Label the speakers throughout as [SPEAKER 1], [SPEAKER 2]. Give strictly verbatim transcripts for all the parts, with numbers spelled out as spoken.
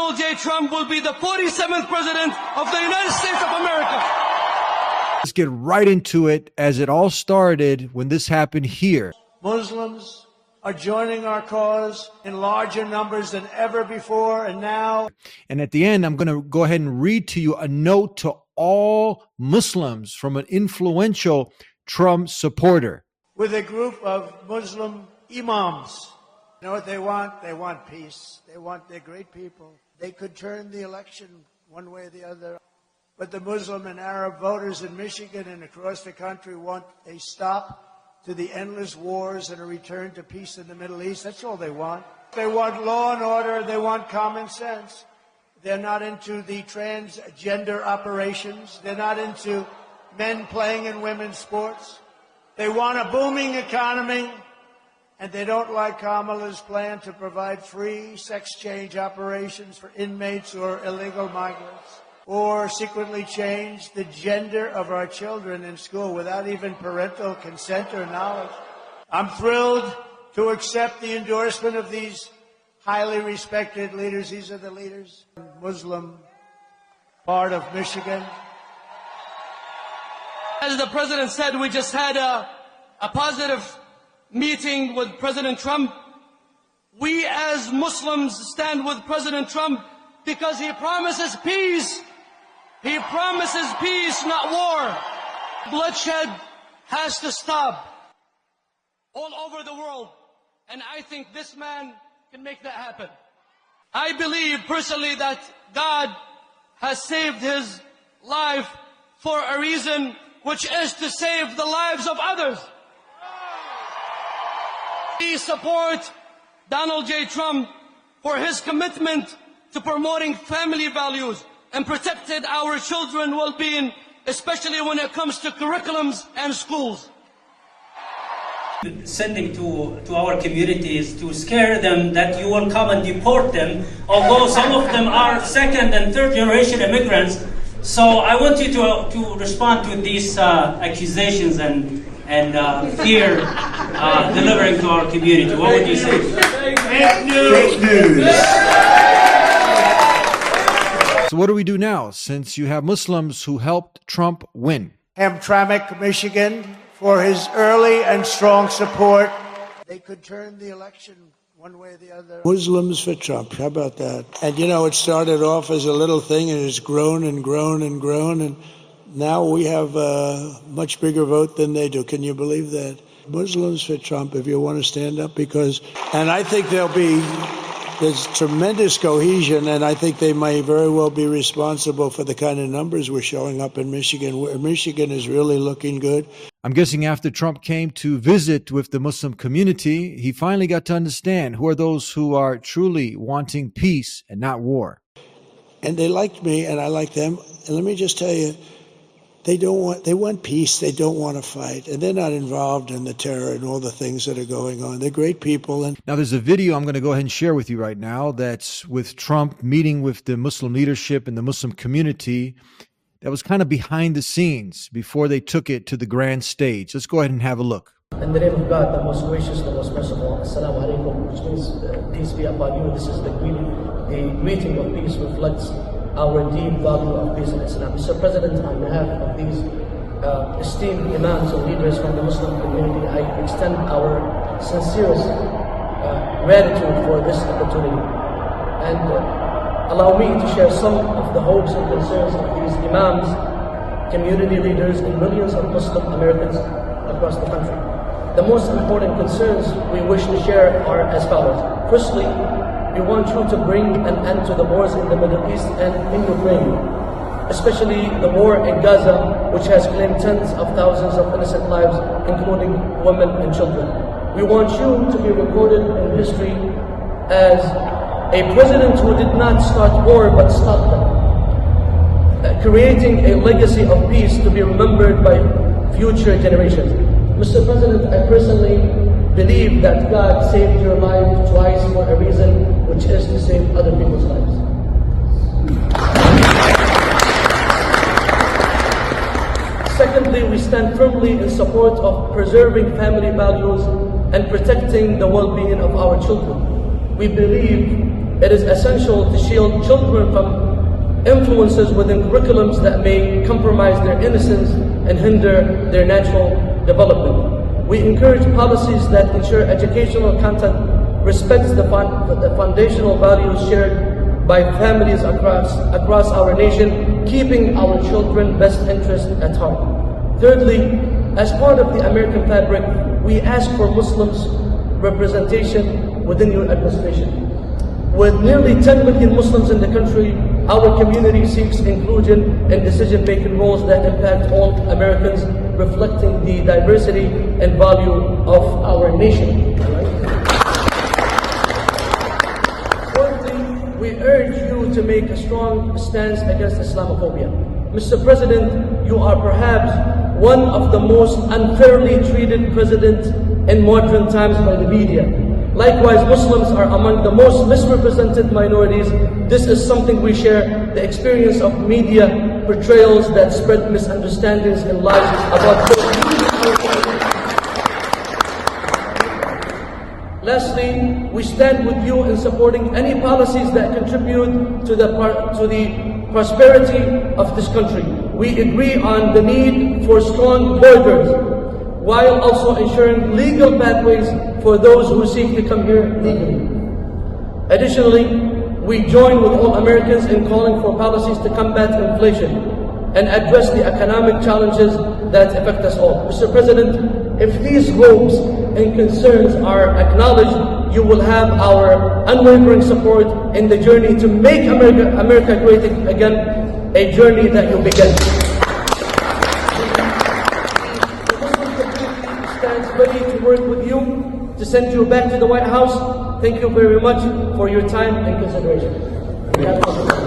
[SPEAKER 1] Donald J. Trump will be the forty-seventh president of the United States of America.
[SPEAKER 2] Let's get right into it, as it all started when this happened here.
[SPEAKER 3] Muslims are joining our cause in larger numbers than ever before, and now.
[SPEAKER 2] And at the end, I'm going to go ahead and read to you a note to all Muslims from an influential Trump supporter.
[SPEAKER 3] With a group of Muslim imams. You know what they want? They want peace. They want, they're great people. They could turn the election one way or the other. But the Muslim and Arab voters in Michigan and across the country want a stop to the endless wars and a return to peace in the Middle East. That's all they want. They want law and order. They want common sense. They're not into the transgender operations. They're not into men playing in women's sports. They want a booming economy. And they don't like Kamala's plan to provide free sex change operations for inmates or illegal migrants, or secretly change the gender of our children in school without even parental consent or knowledge. I'm thrilled to accept the endorsement of these highly respected leaders. These are the leaders, Muslim part of Michigan.
[SPEAKER 1] As the president said, we just had a, a positive meeting with President Trump. We as Muslims stand with President Trump because he promises peace. He promises peace, not war. Bloodshed has to stop all over the world. And I think this man can make that happen. I believe personally that God has saved his life for a reason, which is to save the lives of others. We support Donald J. Trump for his commitment to promoting family values and protecting our children's well-being, especially when it comes to curriculums and schools.
[SPEAKER 4] Sending to, to our communities to scare them that you will come and deport them, although some of them are second and third generation immigrants. So I want you to, to respond to these uh, accusations and and uh, fear uh, delivering to our community. What would you say?
[SPEAKER 3] Fake news.
[SPEAKER 5] Fake news.
[SPEAKER 2] So what do we do now, since you have Muslims who helped Trump win?
[SPEAKER 3] Hamtramck, Michigan, for his early and strong support. They could turn the election one way or the other.
[SPEAKER 6] Muslims for Trump. How about that? And you know, it started off as a little thing and it's grown and grown and grown, and now we have a much bigger vote than they do. Can you believe that? Muslims for Trump, if you want to stand up, because, and I think there'll be, there's tremendous cohesion, and I think they may very well be responsible for the kind of numbers we're showing up in Michigan, where Michigan is really looking good.
[SPEAKER 2] I'm guessing after Trump came to visit with the Muslim community, he finally got to understand who are those who are truly wanting peace and not war.
[SPEAKER 6] And they liked me, and I like them. And let me just tell you, They don't want, they want peace. They don't want to fight. And they're not involved in the terror and all the things that are going on. They're great people. And
[SPEAKER 2] now there's a video I'm going to go ahead and share with you right now that's with Trump meeting with the Muslim leadership and the Muslim community. That was kind of behind the scenes before they took it to the grand stage. Let's go ahead and have a look.
[SPEAKER 7] In the name of God, the most gracious, the most merciful, Assalamu alaikum, which means uh, peace be upon you. This is the greeting. The greeting of peace reflects our deep value of peace in Islam. Mister President, on behalf of these uh, esteemed imams and leaders from the Muslim community, I extend our sincerest uh, gratitude for this opportunity. And uh, allow me to share some of the hopes and concerns of these imams, community leaders, and millions of Muslim Americans across the country. The most important concerns we wish to share are as follows. Firstly, we want you to bring an end to the wars in the Middle East and in Ukraine, especially the war in Gaza, which has claimed tens of thousands of innocent lives, including women and children. We want you to be recorded in history as a president who did not start war but stopped them, uh, creating a legacy of peace to be remembered by future generations. Mister President, I personally believe that God saved your life twice for a reason, which is to save other people's lives. Secondly, we stand firmly in support of preserving family values and protecting the well-being of our children. We believe It is essential to shield children from influences within curriculums that may compromise their innocence and hinder their natural development. We encourage policies that ensure educational content respects the, fun, the foundational values shared by families across, across our nation, keeping our children's best interest at heart. Thirdly, as part of the American fabric, we ask for Muslims' representation within your administration. With nearly ten million Muslims in the country, our community seeks inclusion in decision-making roles that impact all Americans, reflecting the diversity and value of our nation. Fourthly, we urge you to make a strong stance against Islamophobia. Mister President, you are perhaps one of the most unfairly treated presidents in modern times by the media. Likewise, Muslims are among the most misrepresented minorities. This is something we share, the experience of media portrayals that spread misunderstandings and lies about Lastly, we stand with you in supporting any policies that contribute to the, to the prosperity of this country. We agree on the need for strong borders, while also ensuring legal pathways for those who seek to come here legally. Additionally, we join with all Americans in calling for policies to combat inflation and address the economic challenges that affect us all. Mister President, if these hopes and concerns are acknowledged, you will have our unwavering support in the journey to make America, America great again, a journey that you began. Ready to work with you to send you back to the White House. Thank you very much for your time and consideration.
[SPEAKER 6] There's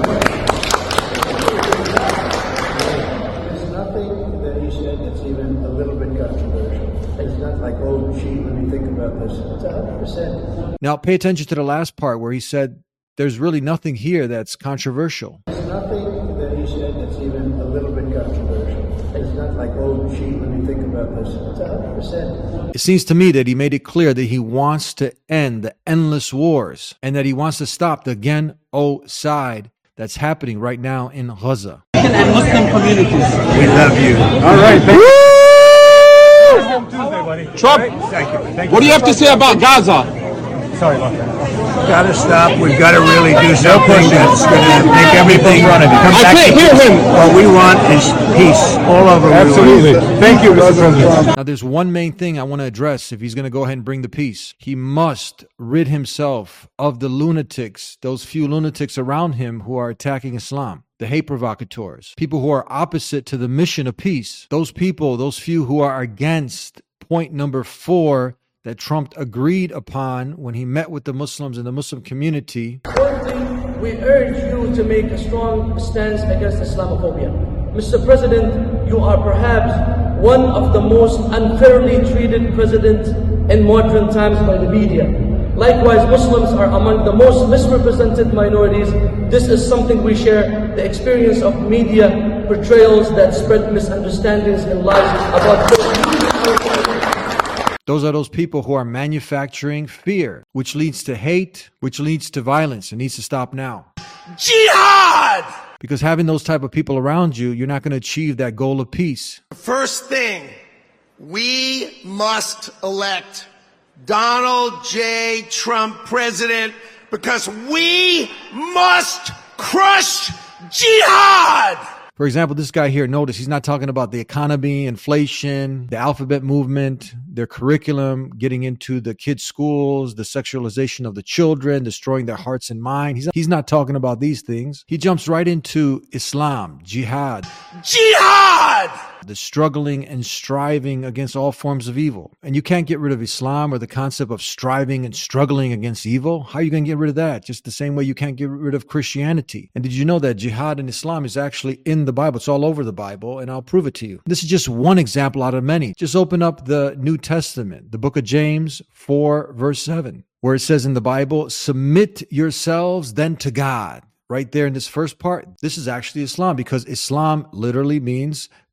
[SPEAKER 6] nothing that he said that's even a little bit controversial. It's not like, oh, gee, let me think about this. It's one hundred percent.
[SPEAKER 2] Now, pay attention to the last part where he said, there's really nothing here that's controversial.
[SPEAKER 6] There's nothing that he said that's even a little bit controversial. It's not like, oh, gee, let me think about this. It's one hundred percent.
[SPEAKER 2] It seems to me that he made it clear that he wants to end the endless wars and that he wants to stop the genocide that's happening right now in Gaza.
[SPEAKER 5] And Muslim communities.
[SPEAKER 8] We love you. All right, thank you.
[SPEAKER 9] Trump,
[SPEAKER 8] Thank you. Thank
[SPEAKER 9] what do you have to say about Gaza?
[SPEAKER 8] Sorry about that. Got to stop. We've got to really do something that's going to make everything run. Come
[SPEAKER 9] I
[SPEAKER 8] back
[SPEAKER 9] can't
[SPEAKER 8] to
[SPEAKER 9] hear him.
[SPEAKER 8] What we want is peace all over.
[SPEAKER 9] Absolutely. Thank you, Mister President.
[SPEAKER 2] Now, there's one main thing I want to address if he's going to go ahead and bring the peace. He must rid himself of the lunatics, those few lunatics around him who are attacking Islam. The hate provocateurs, people who are opposite to the mission of peace. Those people, those few who are against point number four that Trump agreed upon when he met with the Muslims and the Muslim community.
[SPEAKER 7] Fourthly, we urge you to make a strong stance against Islamophobia. Mister President, you are perhaps one of the most unfairly treated presidents in modern times by the media. Likewise, Muslims are among the most misrepresented minorities. This is something we share, the experience of media portrayals that spread misunderstandings and lies about
[SPEAKER 2] Those are those people who are manufacturing fear, which leads to hate, which leads to violence. It needs to stop now.
[SPEAKER 10] Jihad!
[SPEAKER 2] Because having those type of people around you, you're not going to achieve that goal of peace.
[SPEAKER 10] First thing, we must elect Donald J. Trump president because we must crush jihad!
[SPEAKER 2] For example, this guy here, notice he's not talking about the economy, inflation, the alphabet movement, their curriculum, getting into the kids' schools, the sexualization of the children, destroying their hearts and minds. He's, he's not talking about these things. He jumps right into Islam, jihad.
[SPEAKER 10] Jihad!
[SPEAKER 2] The struggling and striving against all forms of evil. And you can't get rid of Islam or the concept of striving and struggling against evil. How are you going to get rid of that? Just the same way you can't get rid of Christianity. And did you know that jihad in Islam is actually in the Bible? It's all over the Bible, and I'll prove it to you. This is just one example out of many. Just open up the New Testament, the book of James four, verse seven, where it says in the Bible, submit yourselves then to God. Right there in this first part, this is actually Islam, because Islam literally means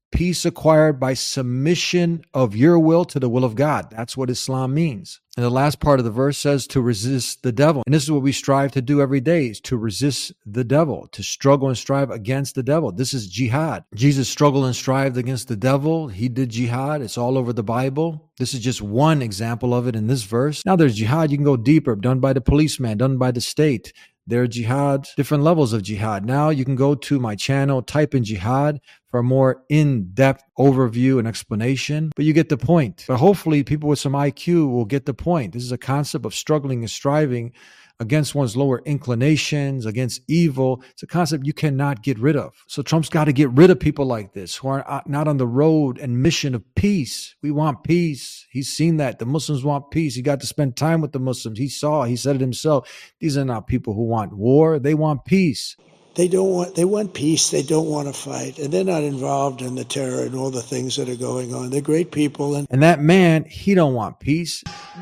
[SPEAKER 2] Peace acquired by submission of your will to the will of God. That's what Islam means. And the last part of the verse says to resist the devil. And this is what we strive to do every day, is to resist the devil, to struggle and strive against the devil. This is jihad. Jesus struggled and strived against the devil. He did jihad. It's all over the Bible. This is just one example of it in this verse. Now there's jihad. You can go deeper, done by the policeman, done by the state. There are jihad, different levels of jihad. Now you can go to my channel, type in jihad for a more in-depth overview and explanation, but you get the point. But hopefully people with some I Q will get the point. This is a concept of struggling and striving against one's lower inclinations, against evil. It's a concept you cannot get rid of. So Trump's got to get rid of people like this who are not on the road and mission of peace. We want peace. He's seen that. The Muslims want peace. He got to spend time with the Muslims. He saw, he said it himself. These are not people who want war. They want peace.
[SPEAKER 6] They don't want, they want peace. They don't want to fight. And they're not involved in the terror and all the things that are going on. They're great people. And,
[SPEAKER 2] and that man, he don't want peace.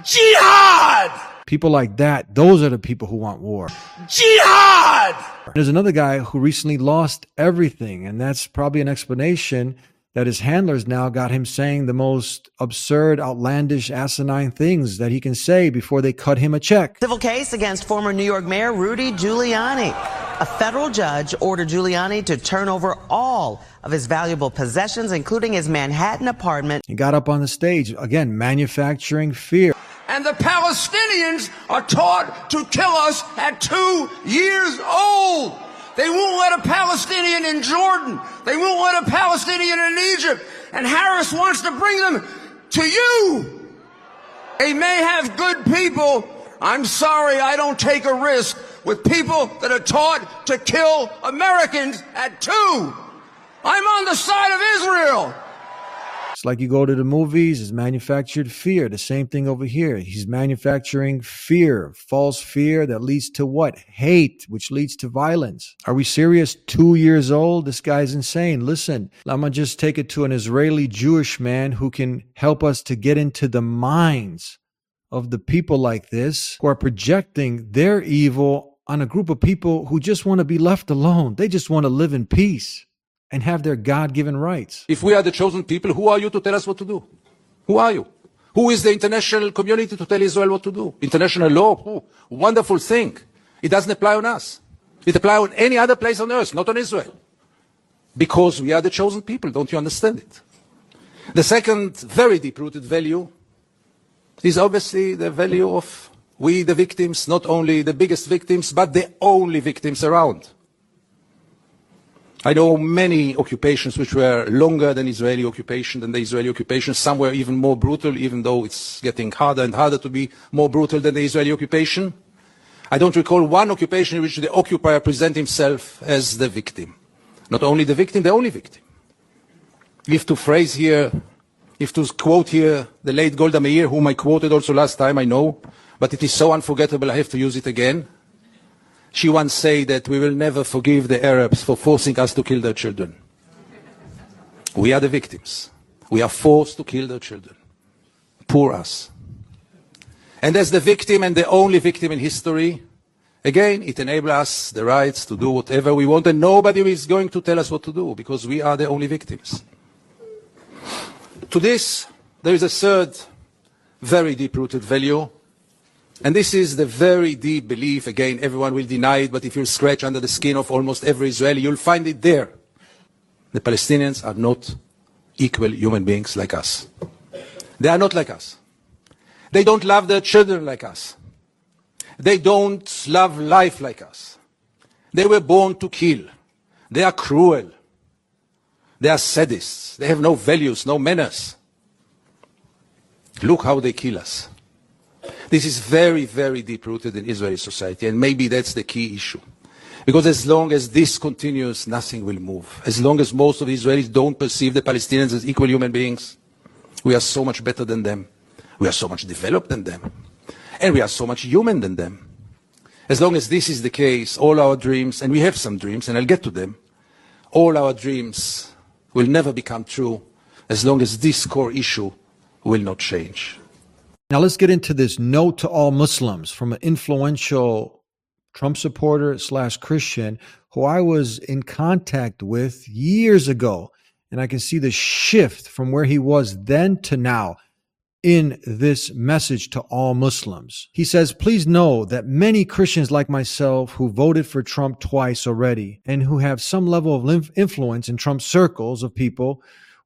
[SPEAKER 10] Jihad!
[SPEAKER 2] People like that, those are the people who want war.
[SPEAKER 10] Jihad!
[SPEAKER 2] There's another guy who recently lost everything, and that's probably an explanation that his handlers now got him saying the most absurd, outlandish, asinine things that he can say before they cut him a check.
[SPEAKER 11] Civil case against former New York Mayor Rudy Giuliani. A federal judge ordered Giuliani to turn over all of his valuable possessions, including his Manhattan apartment.
[SPEAKER 2] He got up on the stage, again, manufacturing fear.
[SPEAKER 10] And the Palestinians are taught to kill us at two years old. They won't let a Palestinian in Jordan. They won't let a Palestinian in Egypt. And Harris wants to bring them to you. They may have good people. I'm sorry, I don't take a risk with people that are taught to kill Americans at two. I'm on the side of Israel.
[SPEAKER 2] It's like you go to the movies, it's manufactured fear. The same thing over here. He's manufacturing fear, false fear that leads to what? Hate, which leads to violence. Are we serious? Two years old? This guy's insane. Listen, I'm going to just take it to an Israeli Jewish man who can help us to get into the minds of the people like this who are projecting their evil on a group of people who just want to be left alone. They just want to live in peace and have their God-given rights.
[SPEAKER 9] If we are the chosen people, who are you to tell us what to do? Who are you? Who is the international community to tell Israel what to do? International law? Who? Wonderful thing. It doesn't apply on us. It applies on any other place on earth, not on Israel. Because we are the chosen people. Don't you understand it? The second very deep-rooted value is obviously the value of we, the victims, not only the biggest victims, but the only victims around. I know many occupations which were longer than Israeli occupation, than the Israeli occupation. Some were even more brutal, even though it's getting harder and harder to be more brutal than the Israeli occupation. I don't recall one occupation in which the occupier presents himself as the victim. Not only the victim, the only victim. If to phrase here, if to quote here the late Golda Meir, whom I quoted also last time, I know, but it is so unforgettable I have to use it again. She once said that we will never forgive the Arabs for forcing us to kill their children. We are the victims. We are forced to kill their children. Poor us. And as the victim and the only victim in history, again, it enables us the rights to do whatever we want, and nobody is going to tell us what to do, because we are the only victims. To this, there is a third very deep-rooted value. And this is the very deep belief, again, everyone will deny it, but if you scratch under the skin of almost every Israeli, you'll find it there. The Palestinians are not equal human beings like us. They are not like us. They don't love their children like us. They don't love life like us. They were born to kill. They are cruel. They are sadists. They have no values, no manners. Look how they kill us. This is very, very deep-rooted in Israeli society, and maybe that's the key issue. Because as long as this continues, nothing will move. As long as most of the Israelis don't perceive the Palestinians as equal human beings, we are so much better than them. We are so much developed than them. And we are so much human than them. As long as this is the case, all our dreams, and we have some dreams, and I'll get to them, all our dreams will never become true as long as this core issue will not change.
[SPEAKER 2] Now let's get into this note to all Muslims from an influential Trump supporter slash Christian who I was in contact with years ago. And I can see the shift from where he was then to now in this message to all Muslims. He says, please know that many Christians like myself who voted for Trump twice already and who have some level of influence in Trump's circles of people,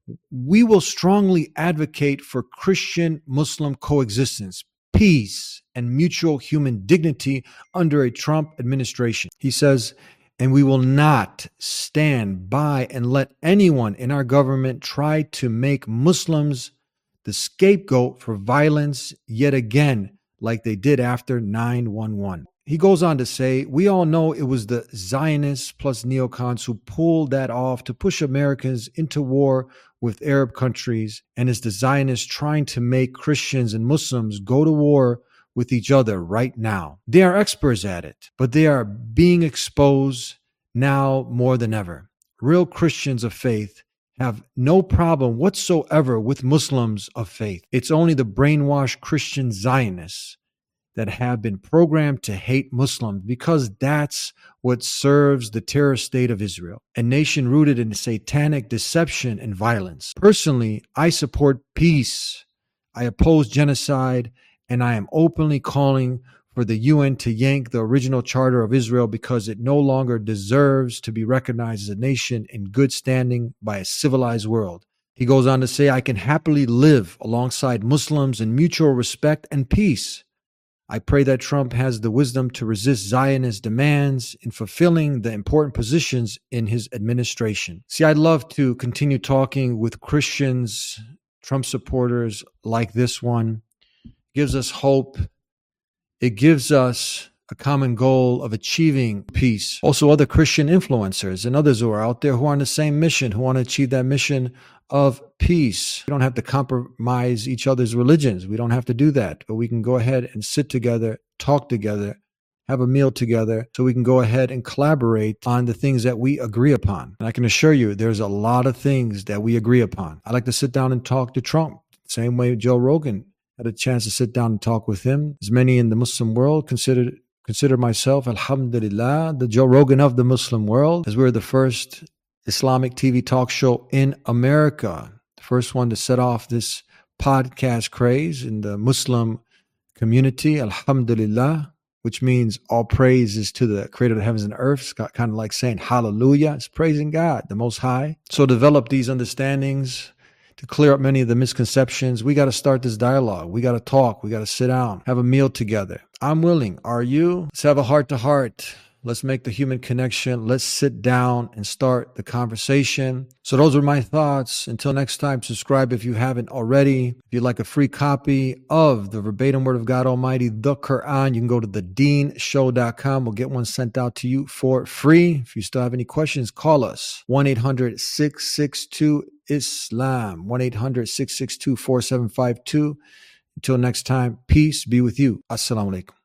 [SPEAKER 2] we will strongly advocate for Christian-Muslim coexistence, peace, and mutual human dignity under a Trump administration. He says, and we will not stand by and let anyone in our government try to make Muslims the scapegoat for violence yet again, like they did after nine one one. He goes on to say, we all know it was the Zionists plus neocons who pulled that off to push Americans into war with Arab countries, and it's the Zionists trying to make Christians and Muslims go to war with each other right now. They are experts at it, but they are being exposed now more than ever. Real Christians of faith have no problem whatsoever with Muslims of faith. It's only the brainwashed Christian Zionists that have been programmed to hate Muslims because that's what serves the terror state of Israel, a nation rooted in satanic deception and violence. Personally, I support peace. I oppose genocide, and I am openly calling for the U N to yank the original charter of Israel because it no longer deserves to be recognized as a nation in good standing by a civilized world. He goes on to say, I can happily live alongside Muslims in mutual respect and peace. I pray that Trump has the wisdom to resist Zionist demands in fulfilling the important positions in his administration. See, I'd love to continue talking with Christians, Trump supporters like this one. It gives us hope. It gives us a common goal of achieving peace. Also, other Christian influencers and others who are out there who are on the same mission, who want to achieve that mission of peace. We don't have to compromise each other's religions. We don't have to do that. But we can go ahead and sit together, talk together, have a meal together, so we can go ahead and collaborate on the things that we agree upon. And I can assure you, there's a lot of things that we agree upon. I like to sit down and talk to Trump. Same way Joe Rogan had a chance to sit down and talk with him. As many in the Muslim world consider consider myself, alhamdulillah, the Joe Rogan of the Muslim world, as we're the first Islamic T V talk show in America, the first one to set off this podcast craze in the Muslim community, alhamdulillah, which means all praise is to the creator of the heavens and earth. It's got kind of like saying hallelujah. It's praising God, the Most High. So develop these understandings to clear up many of the misconceptions. We got to start this dialogue. We got to talk. We got to sit down, have a meal together. I'm willing. Are you? Let's have a heart to heart. Let's make the human connection. Let's sit down and start the conversation. So those are my thoughts. Until next time, subscribe if you haven't already. If you'd like a free copy of the verbatim Word of God Almighty, the Quran, you can go to the deen show dot com. We'll get one sent out to you for free. If you still have any questions, call us. one eight hundred six six two Islam. one eight hundred six six two four seven five two. Until next time, peace be with you. Assalamu alaikum.